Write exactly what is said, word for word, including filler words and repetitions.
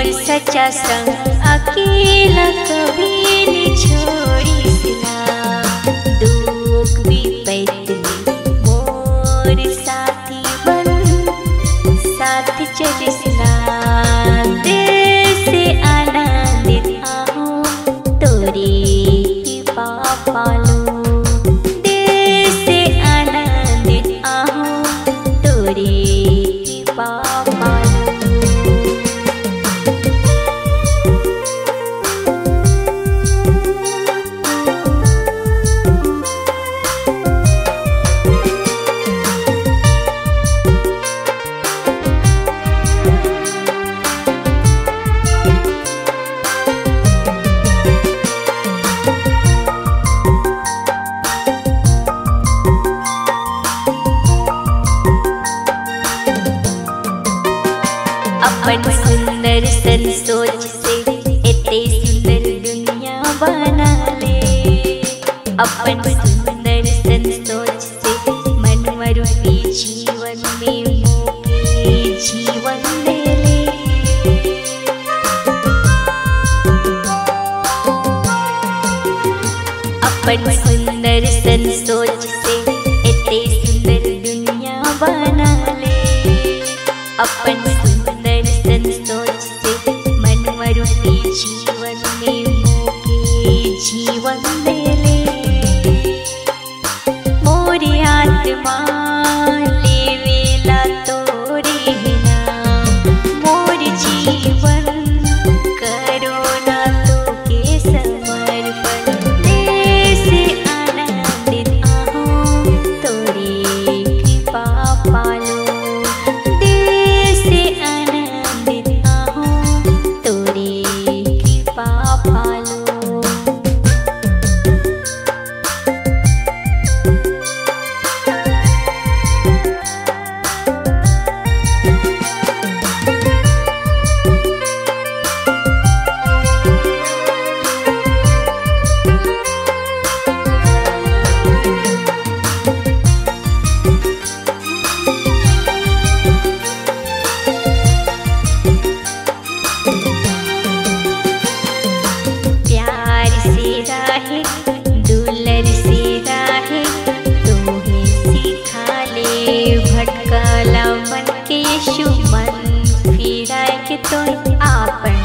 मोर सच्चा संग अकेला कभी न छोड़िसला। दुख विपैत में मोर साथी बन साथ चलिसला। दिल से आनंदित आहूं तोरी कृपा पालो। दिल से आनंदित आहूं तोरी कृपा पालो। अपन सुंदर सन सोच से इतने सुंदर दुनिया बना ले। अपन सुंदर सन सोच से मनमरूपी जीवन में मोके जीवन दे ले। अपन सुंदर सन सोच से इतने सुंदर दुनिया बना ले। अपन सुंदर सन सोच से मनमरूपी जीवन में मोके जीवन दे ले। मोरी आत्मा लेवेला तोरे नाम। मोर जीवन करो ना तोके समर्पण। दिल से आनंदित आहूं तोरे कृपा पालो। दुलर से राहे तोहे सिखा ले। भटकला मन के यीशु मन फिराए के तोय आपन